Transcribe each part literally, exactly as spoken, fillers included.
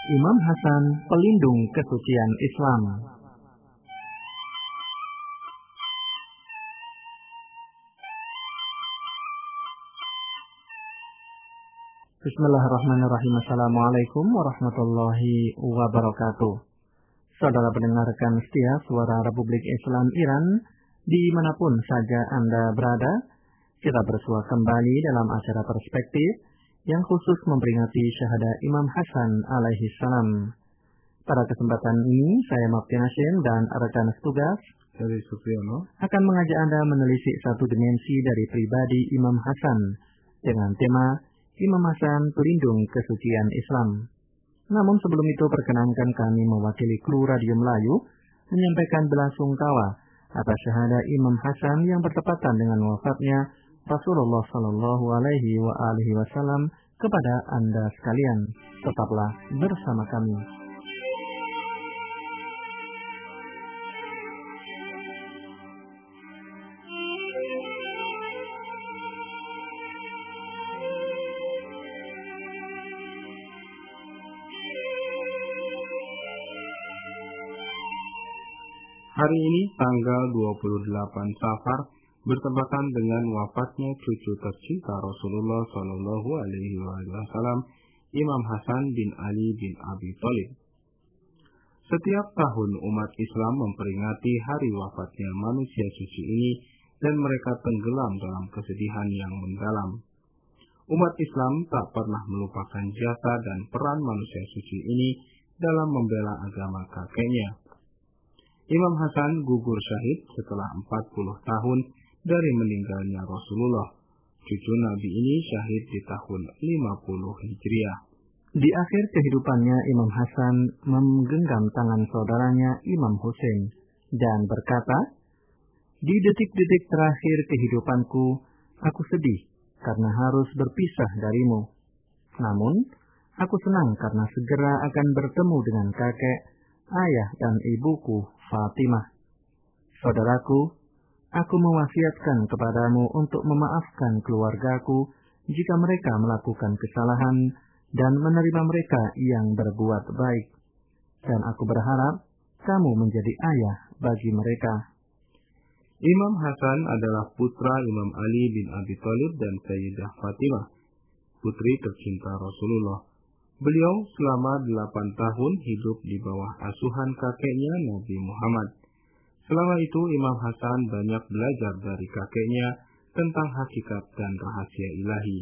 Imam Hasan, pelindung kesucian Islam. Bismillahirrahmanirrahim. Assalamualaikum warahmatullahi wabarakatuh. Saudara pendengarkan setia Suara Republik Islam Iran, dimanapun saja Anda berada, kita bersua kembali dalam acara Perspektif yang khusus memperingati syahadah Imam Hasan alaihi salam. Pada kesempatan ini, saya Mafti Hashim dan rekan setugas dari Supriyono akan mengajak Anda menelisik satu dimensi dari pribadi Imam Hasan dengan tema Imam Hasan, pelindung kesucian Islam. Namun sebelum itu, perkenankan kami mewakili kru Radio Melayu menyampaikan belasungkawa atas syahadah Imam Hasan yang bertepatan dengan wafatnya Rasulullah Shallallahu Alaihi wa alihi Wasallam kepada Anda sekalian. Tetaplah bersama kami. Hari ini tanggal dua puluh delapan Safar bertepatan dengan wafatnya cucu tercinta Rasulullah Shallallahu Alaihi Wasallam, Imam Hasan bin Ali bin Abi Thalib. Setiap tahun umat Islam memperingati hari wafatnya manusia suci ini dan mereka tenggelam dalam kesedihan yang mendalam. Umat Islam tak pernah melupakan jasa dan peran manusia suci ini dalam membela agama kakeknya. Imam Hasan gugur syahid setelah empat puluh tahun dari meninggalnya Rasulullah. Cucu Nabi ini syahid di tahun lima puluh Hijriah. Di akhir kehidupannya, Imam Hasan menggenggam tangan saudaranya Imam Hussein dan berkata, "Di detik-detik terakhir kehidupanku, aku sedih karena harus berpisah darimu. Namun, aku senang karena segera akan bertemu dengan kakek, ayah dan ibuku Fatimah. Saudaraku, aku mewasiatkan kepadamu untuk memaafkan keluargaku jika mereka melakukan kesalahan dan menerima mereka yang berbuat baik. Dan aku berharap kamu menjadi ayah bagi mereka." Imam Hasan adalah putra Imam Ali bin Abi Thalib dan Sayyidah Fatimah, putri tercinta Rasulullah. Beliau selama delapan tahun hidup di bawah asuhan kakeknya Nabi Muhammad. Selama itu Imam Hasan banyak belajar dari kakeknya tentang hakikat dan rahasia ilahi.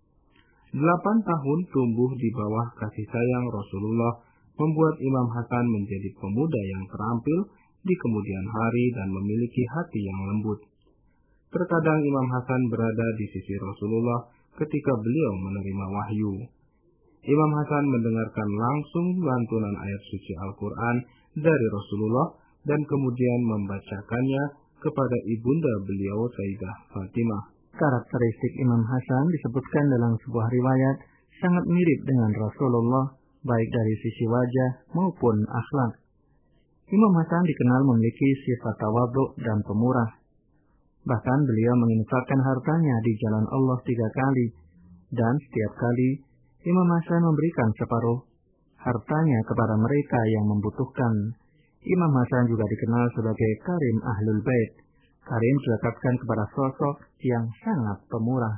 Delapan tahun tumbuh di bawah kasih sayang Rasulullah membuat Imam Hasan menjadi pemuda yang terampil di kemudian hari dan memiliki hati yang lembut. Terkadang Imam Hasan berada di sisi Rasulullah ketika beliau menerima wahyu. Imam Hasan mendengarkan langsung lantunan ayat suci Al-Quran dari Rasulullah dan kemudian membacakannya kepada ibunda beliau Sayyidah Fatimah. Karakteristik Imam Hasan disebutkan dalam sebuah riwayat sangat mirip dengan Rasulullah, baik dari sisi wajah maupun akhlak. Imam Hasan dikenal memiliki sifat tawadhu dan pemurah. Bahkan beliau menginfakkan hartanya di jalan Allah tiga kali, dan setiap kali Imam Hasan memberikan separuh hartanya kepada mereka yang membutuhkan. Imam Hasan juga dikenal sebagai Karim Ahlul Bait. Karim dilekatkan kepada sosok yang sangat pemurah.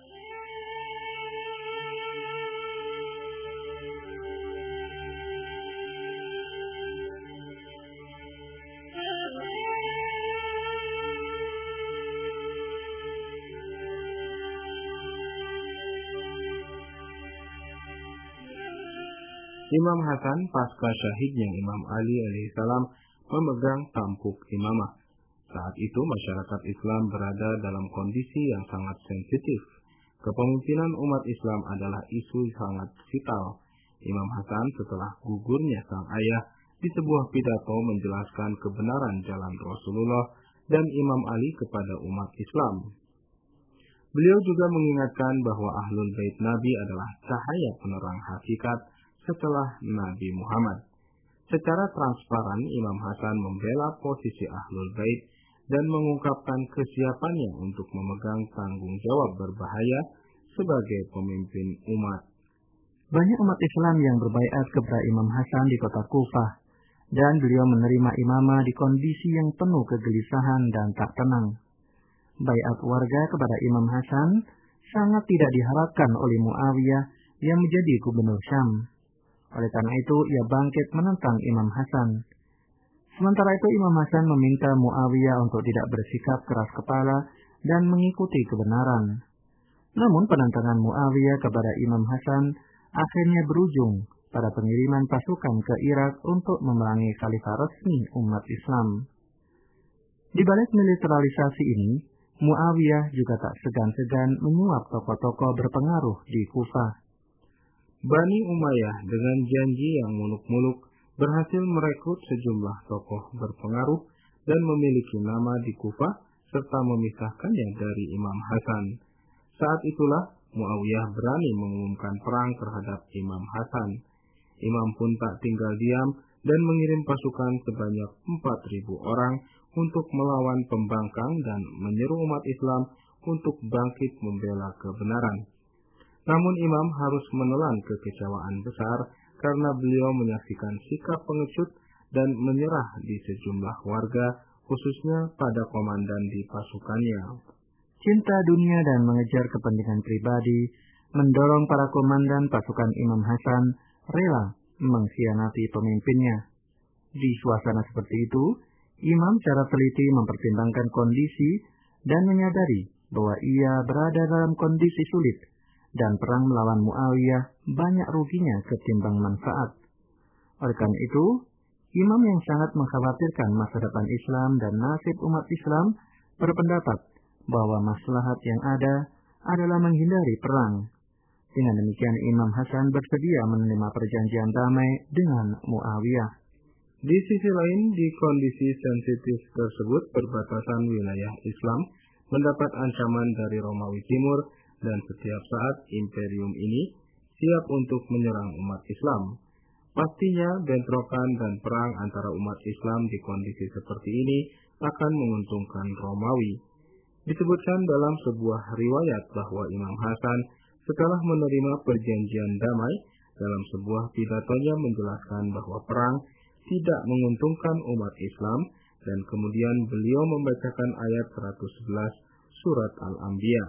Imam Hasan pasca syahidnya Imam Ali alaihissalam memegang tampuk imamah. Saat itu masyarakat Islam berada dalam kondisi yang sangat sensitif. Kepemimpinan umat Islam adalah isu sangat vital. Imam Hasan setelah gugurnya sang ayah di sebuah pidato menjelaskan kebenaran jalan Rasulullah dan Imam Ali kepada umat Islam. Beliau juga mengingatkan bahwa Ahlul Bait Nabi adalah cahaya penerang hakikat setelah Nabi Muhammad. Secara transparan, Imam Hasan membela posisi Ahlul Bait dan mengungkapkan kesiapannya untuk memegang tanggung jawab berbahaya sebagai pemimpin umat. Banyak umat Islam yang berbaiat kepada Imam Hasan di kota Kufah, dan beliau menerima imamah di kondisi yang penuh kegelisahan dan tak tenang. Baiat warga kepada Imam Hasan sangat tidak diharapkan oleh Muawiyah yang menjadi gubernur Syam. Oleh karena itu, ia bangkit menentang Imam Hasan. Sementara itu, Imam Hasan meminta Muawiyah untuk tidak bersikap keras kepala dan mengikuti kebenaran. Namun, penentangan Muawiyah kepada Imam Hasan akhirnya berujung pada pengiriman pasukan ke Irak untuk memerangi khalifah resmi umat Islam. Di balik militerisasi ini, Muawiyah juga tak segan-segan menyuap tokoh-tokoh berpengaruh di Kufah. Bani Umayyah dengan janji yang muluk-muluk berhasil merekrut sejumlah tokoh berpengaruh dan memiliki nama di Kufah serta memisahkannya dari Imam Hasan. Saat itulah Muawiyah berani mengumumkan perang terhadap Imam Hasan. Imam pun tak tinggal diam dan mengirim pasukan sebanyak empat ribu orang untuk melawan pembangkang dan menyeru umat Islam untuk bangkit membela kebenaran. Namun Imam harus menelan kekecewaan besar karena beliau menyaksikan sikap pengecut dan menyerah di sejumlah warga, khususnya pada komandan di pasukannya. Cinta dunia dan mengejar kepentingan pribadi mendorong para komandan pasukan Imam Hasan rela mengkhianati pemimpinnya. Di suasana seperti itu, Imam secara teliti mempertimbangkan kondisi dan menyadari bahwa ia berada dalam kondisi sulit dan perang melawan Muawiyah banyak ruginya ketimbang manfaat. Oleh karena itu, Imam yang sangat mengkhawatirkan masa depan Islam dan nasib umat Islam berpendapat bahwa maslahat yang ada adalah menghindari perang. Dengan demikian Imam Hasan bersedia menerima perjanjian damai dengan Muawiyah. Di sisi lain, di kondisi sensitif tersebut, perbatasan wilayah Islam mendapat ancaman dari Romawi Timur dan setiap saat imperium ini siap untuk menyerang umat Islam. Pastinya bentrokan dan perang antara umat Islam di kondisi seperti ini akan menguntungkan Romawi. Disebutkan dalam sebuah riwayat bahwa Imam Hasan setelah menerima perjanjian damai dalam sebuah pidatonya menjelaskan bahwa perang tidak menguntungkan umat Islam dan kemudian beliau membacakan ayat seratus sebelas surat Al-Anbiya.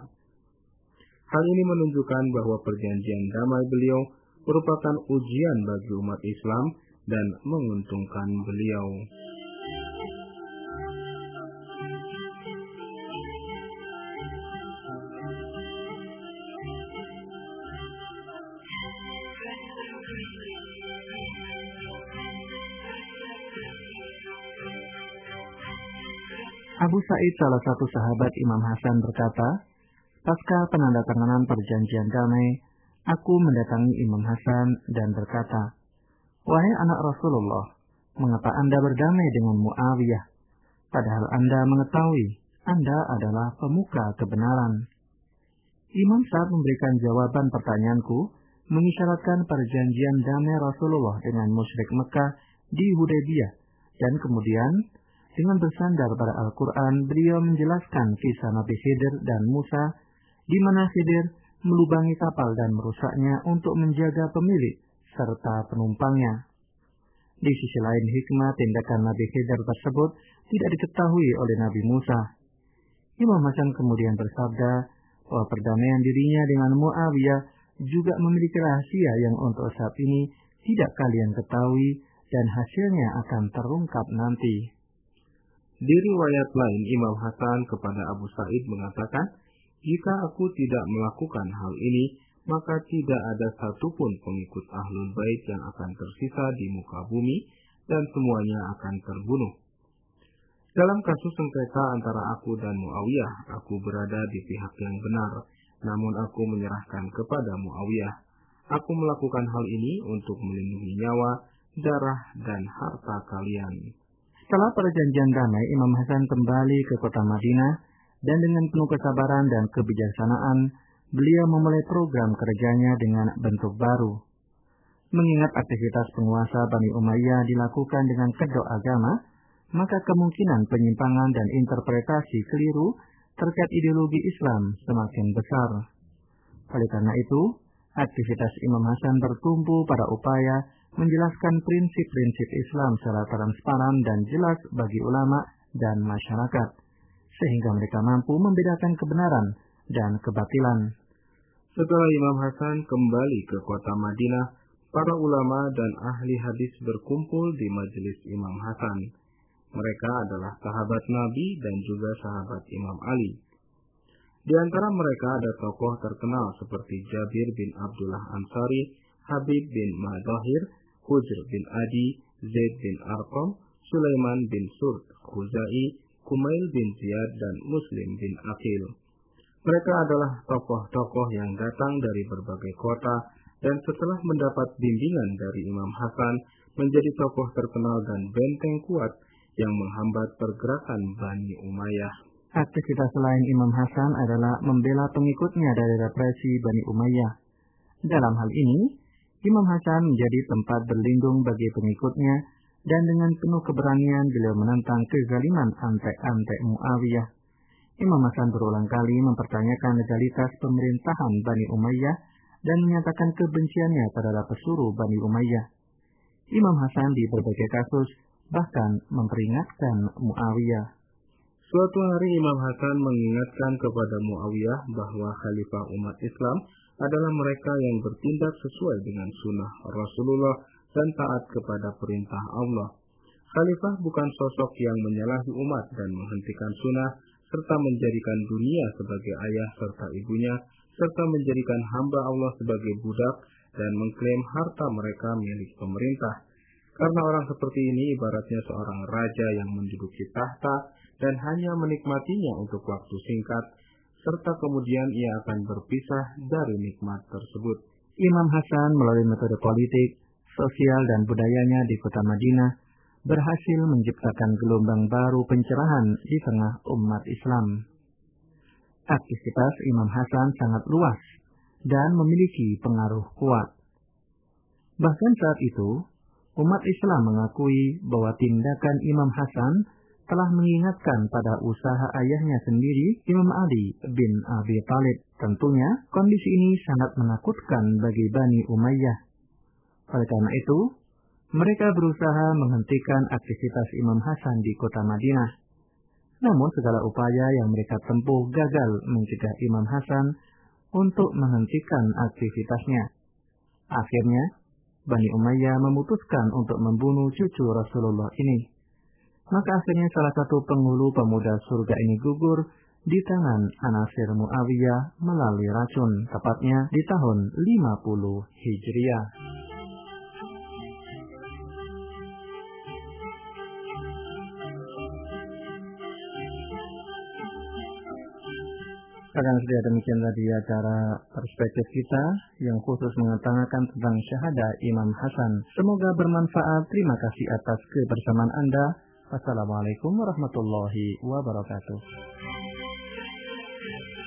Hal ini menunjukkan bahwa perjanjian damai beliau merupakan ujian bagi umat Islam dan menguntungkan beliau. Abu Sa'id, salah satu sahabat Imam Hasan, berkata, pasca penandatanganan perjanjian damai, aku mendatangi Imam Hasan dan berkata, wahai anak Rasulullah, mengapa Anda berdamai dengan Muawiyah? Padahal Anda mengetahui Anda adalah pemuka kebenaran. Imam saat memberikan jawaban pertanyaanku, mengisyaratkan perjanjian damai Rasulullah dengan musyrik Mekah di Hudaybiyah, dan kemudian dengan bersandar pada Al-Quran, beliau menjelaskan kisah Nabi Khidir dan Musa, di mana Khidir melubangi kapal dan merusaknya untuk menjaga pemilik serta penumpangnya. Di sisi lain, hikmah tindakan Nabi Khidir tersebut tidak diketahui oleh Nabi Musa. Imam Hasan kemudian bersabda bahwa perdamaian dirinya dengan Muawiyah juga memiliki rahasia yang untuk saat ini tidak kalian ketahui dan hasilnya akan terungkap nanti. Di riwayat lain, Imam Hasan kepada Abu Sa'id mengatakan, jika aku tidak melakukan hal ini, maka tidak ada satupun pengikut Ahlul Bait yang akan tersisa di muka bumi dan semuanya akan terbunuh. Dalam kasus sengketa antara aku dan Muawiyah, aku berada di pihak yang benar, namun aku menyerahkan kepada Muawiyah. Aku melakukan hal ini untuk melindungi nyawa, darah, dan harta kalian. Setelah perjanjian damai, Imam Hasan kembali ke kota Madinah dan dengan penuh kesabaran dan kebijaksanaan, beliau memulai program kerjanya dengan bentuk baru. Mengingat aktivitas penguasa Bani Umayyah dilakukan dengan kedok agama, maka kemungkinan penyimpangan dan interpretasi keliru terkait ideologi Islam semakin besar. Oleh karena itu, Aktivitas Imam Hasan bertumpu pada upaya menjelaskan prinsip-prinsip Islam secara transparan dan jelas bagi ulama dan masyarakat, sehingga mereka mampu membedakan kebenaran dan kebatilan. Setelah Imam Hasan kembali ke kota Madinah, para ulama dan ahli hadis berkumpul di majelis Imam Hasan. Mereka adalah sahabat Nabi dan juga sahabat Imam Ali. Di antara mereka ada tokoh terkenal seperti Jabir bin Abdullah Ansari, Habib bin Madahir, Hujr bin Adi, Zaid bin Arqam, Sulaiman bin Surd, Khuzai, Kumail bin Ziyad, dan Muslim bin Aqil. Mereka adalah tokoh-tokoh yang datang dari berbagai kota dan setelah mendapat bimbingan dari Imam Hasan menjadi tokoh terkenal dan benteng kuat yang menghambat pergerakan Bani Umayyah. Aktivitas lain Imam Hasan adalah membela pengikutnya dari represi Bani Umayyah. Dalam hal ini, Imam Hasan menjadi tempat berlindung bagi pengikutnya dan dengan penuh keberanian beliau menentang kezaliman antek-antek Muawiyah. Imam Hasan berulang kali mempertanyakan legalitas pemerintahan Bani Umayyah dan menyatakan kebenciannya terhadap pesuruh Bani Umayyah. Imam Hasan di berbagai kasus bahkan memperingatkan Muawiyah. Suatu hari Imam Hasan mengingatkan kepada Muawiyah bahwa khalifah umat Islam adalah mereka yang bertindak sesuai dengan sunnah Rasulullah dan taat kepada perintah Allah. Khalifah bukan sosok yang menyalahi umat dan menghentikan sunnah, serta menjadikan dunia sebagai ayah serta ibunya, serta menjadikan hamba Allah sebagai budak dan mengklaim harta mereka milik pemerintah. Karena orang seperti ini ibaratnya seorang raja yang menduduki tahta dan hanya menikmatinya untuk waktu singkat, serta kemudian ia akan berpisah dari nikmat tersebut. Imam Hasan melalui metode politik, sosial, dan budayanya di kota Madinah berhasil menciptakan gelombang baru pencerahan di tengah umat Islam. Aktivitas Imam Hasan sangat luas dan memiliki pengaruh kuat. Bahkan saat itu, umat Islam mengakui bahwa tindakan Imam Hasan telah mengingatkan pada usaha ayahnya sendiri, Imam Ali bin Abi Thalib. Tentunya, kondisi ini sangat menakutkan bagi Bani Umayyah. Oleh karena itu, mereka berusaha menghentikan aktivitas Imam Hasan di kota Madinah. Namun segala upaya yang mereka tempuh gagal mencegah Imam Hasan untuk menghentikan aktivitasnya. Akhirnya, Bani Umayyah memutuskan untuk membunuh cucu Rasulullah ini. Maka akhirnya salah satu penghulu pemuda surga ini gugur di tangan Anasir Muawiyah melalui racun, tepatnya di tahun lima puluh Hijriah. Akan sudah demikian tadi acara perspektif kita yang khusus mengutamakan tentang syahadah Imam Hasan. Semoga bermanfaat. Terima kasih atas kebersamaan Anda. Wassalamualaikum warahmatullahi wabarakatuh.